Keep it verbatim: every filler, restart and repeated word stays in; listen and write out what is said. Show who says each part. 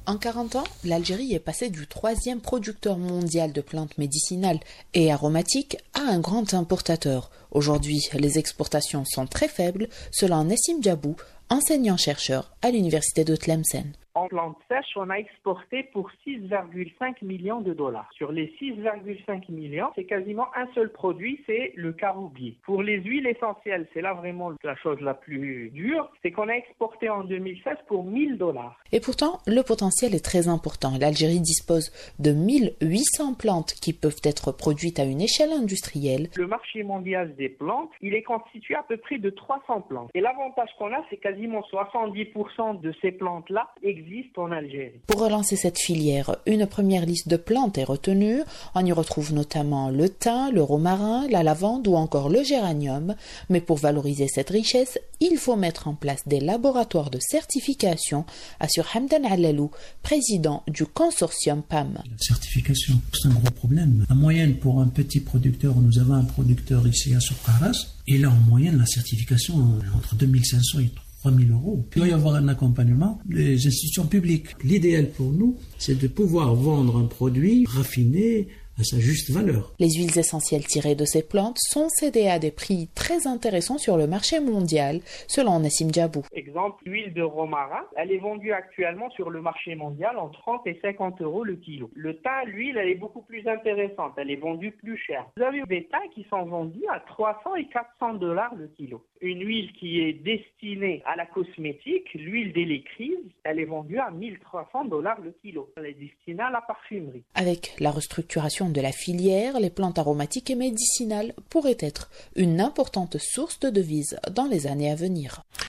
Speaker 1: En quarante ans, l'Algérie est passée du troisième producteur mondial de plantes médicinales et aromatiques à un grand importateur. Aujourd'hui, les exportations sont très faibles, selon Nassim Djabou, enseignant-chercheur à l'université de Tlemcen.
Speaker 2: En plantes sèches, on a exporté pour six virgule cinq millions de dollars. Sur les six virgule cinq millions, c'est quasiment un seul produit, c'est le caroubier. Pour les huiles essentielles, c'est là vraiment la chose la plus dure, c'est qu'on a exporté en deux mille seize pour mille dollars.
Speaker 1: Et pourtant, le potentiel est très important. L'Algérie dispose de mille huit cents plantes qui peuvent être produites à une échelle industrielle.
Speaker 2: Le marché mondial des plantes, il est constitué à peu près de trois cents plantes. Et l'avantage qu'on a, c'est quasiment soixante-dix pour cent de ces plantes-là existent en Algérie.
Speaker 1: Pour relancer cette filière, une première liste de plantes est retenue. On y retrouve notamment le thym, le romarin, la lavande ou encore le géranium. Mais pour valoriser cette richesse, il faut mettre en place des laboratoires de certification, assure Hamdan Alalou, président du consortium P A M.
Speaker 3: La certification, c'est un gros problème. En moyenne, pour un petit producteur, nous avons un producteur ici à Soukharas, et là, en moyenne, la certification entre deux mille cinq cents et trois mille euros. Il doit y avoir un accompagnement des institutions publiques. L'idéal pour nous, c'est de pouvoir vendre un produit raffiné à sa juste valeur.
Speaker 1: Les huiles essentielles tirées de ces plantes sont cédées à des prix très intéressants sur le marché mondial, selon Nassim Djabou.
Speaker 2: Exemple, l'huile de romarin, elle est vendue actuellement sur le marché mondial en trente et cinquante euros le kilo. Le thym, l'huile, elle est beaucoup plus intéressante, elle est vendue plus cher. Vous avez des thym qui sont vendus à trois cents et quatre cents dollars le kilo. Une huile qui est destinée à la cosmétique, l'huile d'électrise, elle est vendue à mille trois cents dollars le kilo. Elle est destinée à la parfumerie.
Speaker 1: Avec la restructuration de la filière, les plantes aromatiques et médicinales pourraient être une importante source de devises dans les années à venir.